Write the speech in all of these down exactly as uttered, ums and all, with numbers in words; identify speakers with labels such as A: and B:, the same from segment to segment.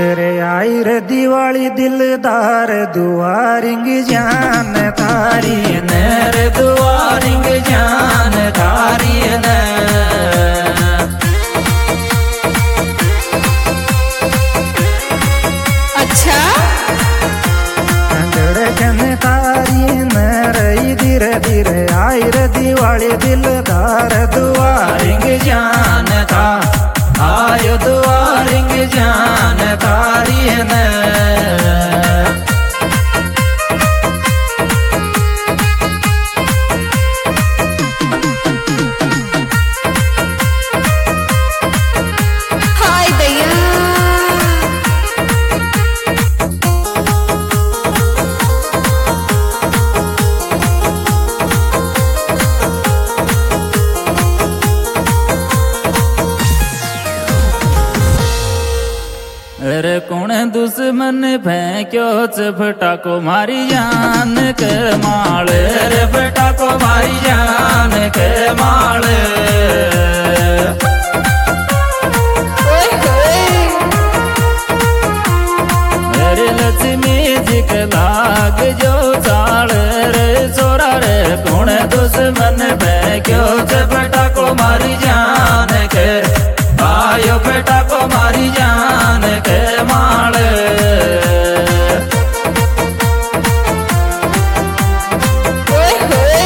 A: रे आई रे दिवाली दिलदार दुआरिंग जान तारी ने रे दुआरिंग जान तारी ने।
B: अच्छा
A: धड़कन तारी ने रही धीरे धीरे आई रे दिवाली दिलदार दुआरिंग जान था आयो दुआरिंग जान तारी ने।
B: हाय दैया
A: अरे कौन दुश्मन फेंक्यो चपटा को मारी जान के माल रे बेटा को मारी जान के माल।
B: ओए होए
A: मेरे लक्ष्मी जी के लाग जो चाल रे छोरा रे कौन दुश्मन फेंक्यो चपटा को मारी जान के आयो बेटा को मारी जान के माल।
B: ओए होए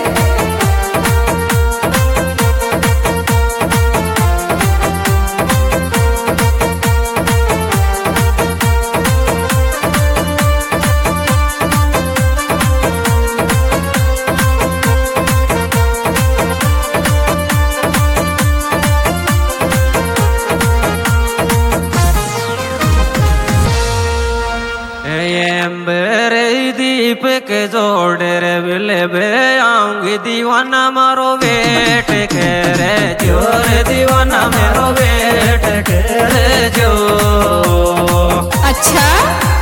A: दीप के जोड़ रे बिले बे आऊंगी दीवाना मारो वेट के रे जोर दीवाना मेरो वेट के रे जो।
B: अच्छा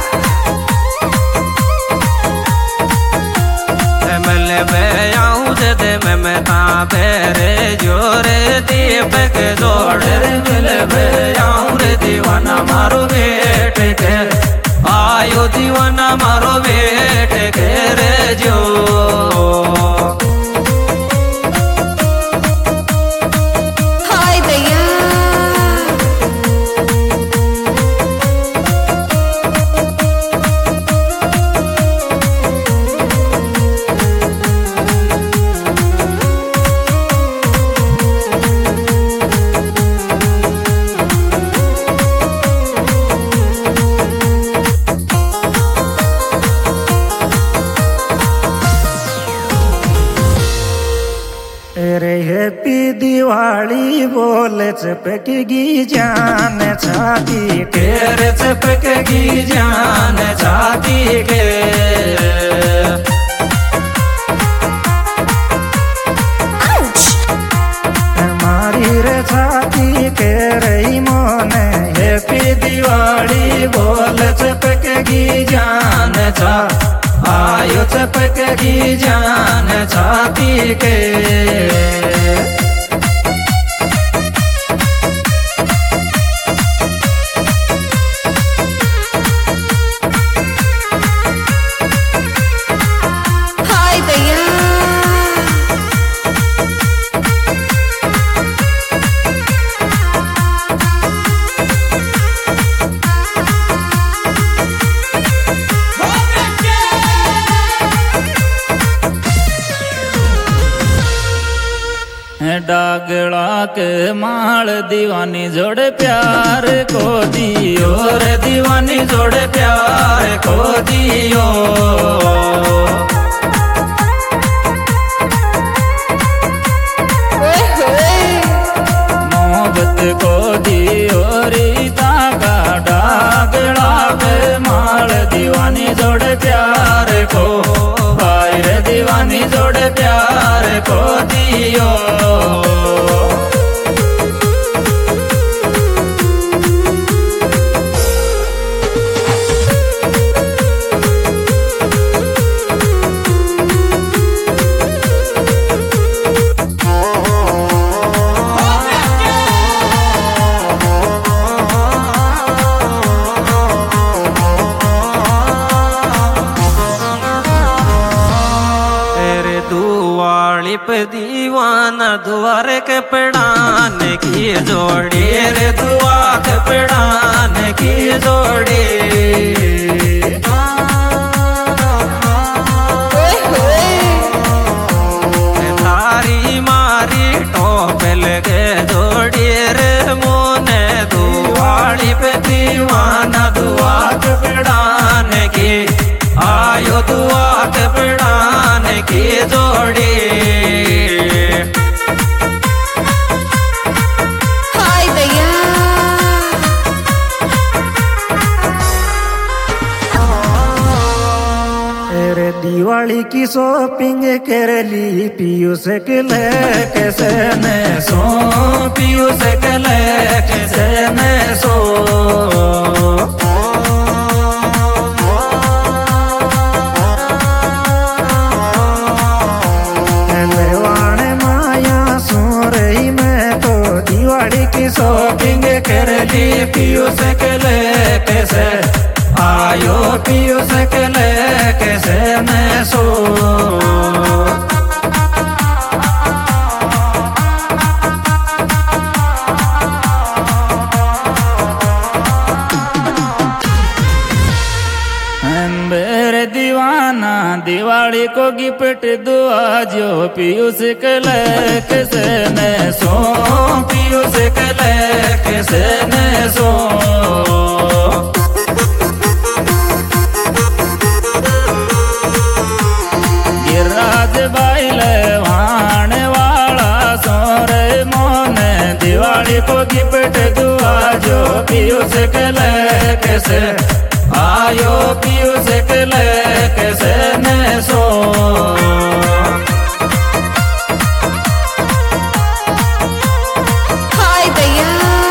A: मिले बे आऊं दे मैं मैं ताबे रे जोर दीप के जोड़ रे बिले बे आऊं रे दीवाना मारो वेट के आयो दीवाना मारो वेट के रे जो।
B: हाय दैया
A: रे हैप्पी दिवाली बोले चपकेगी जान छाती के रे चपकेगी जान छाती के। हमारी रे छाती के रही मोने हैप्पी दिवाली बोले चपकेगी जान छा आयो चपकेगी जान छाती के।
B: हाय दैया
A: डागला के माल दीवानी जोड़े प्यार को दियो रे दीवानी जोड़े प्यार को दियो।
B: ओए होए
A: मोहब्बत को दियो रीता का डागला के माल दीवानी जोड़े प्यार को भाई रे दीवानी जोड़े प्यार को दियो। जोड़ी रे दुआ कपड़ान की जोड़ी थारी मारी टोपल के जोड़ी रे मोने दुआड़ी पे दीवाना दुआ कपड़ान की आयो दुआ कपड़ान की जोड़ी
C: दिवाली की शॉपिंग कर ली पीयूष के लेके से ने
A: सो पीयूष के लेके से ने सो
C: लेवाने माया सो रही मैं तो दिवाली की
A: शॉपिंग कर ली पीयूष के लेके से आयो पीयूष के लेके से मैं सो
D: मेरे दीवाना दिवाली को गिफ्ट दुआ जो पीयूष के लेके से मैं सो
A: पीयूष के लेके से मैं सो
D: भाने वाला सोरे मोने दिवाली को गिफ्ट दुआ जो पीयूष के लेके से
A: आयो पीयूष के लेके से ने सो
B: हाय भैया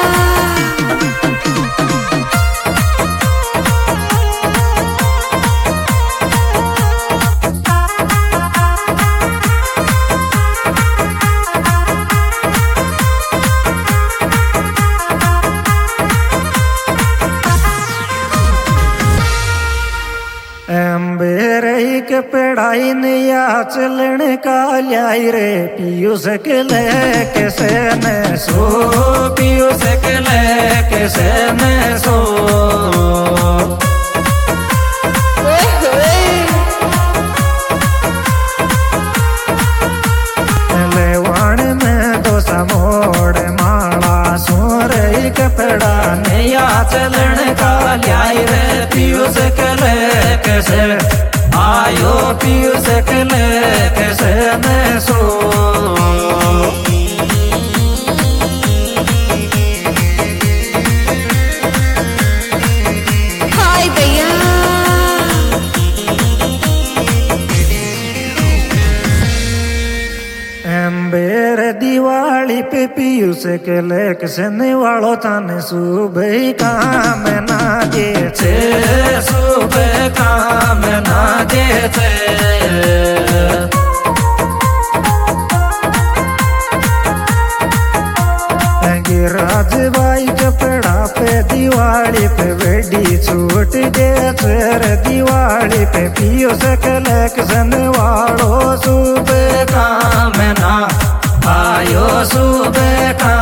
C: बेरई के पेड़ाई नया चलन का लाई रे पीयूष के लेके से ने
A: सो पीयूष के लेके से ने सो
C: लेवान में तो समोड़ माला सोरई के पेड़ा
A: नया चलन का लाई रे पीयूष के लेके से आयो पीयूष के लेके से मैं सो
B: हाय भैया
C: एम्बेर दिवाली पे पीयूष के लेके से वालों थाने सुबह काम ना जे
A: छे सुबह काम ना जे छे
C: गिराज भाई कपड़ा पे दिवाली पे बेडी छूट दे रे दिवाली पे पीयूष के लेके से वालों
A: सुबह काम ना आयो सुबह काम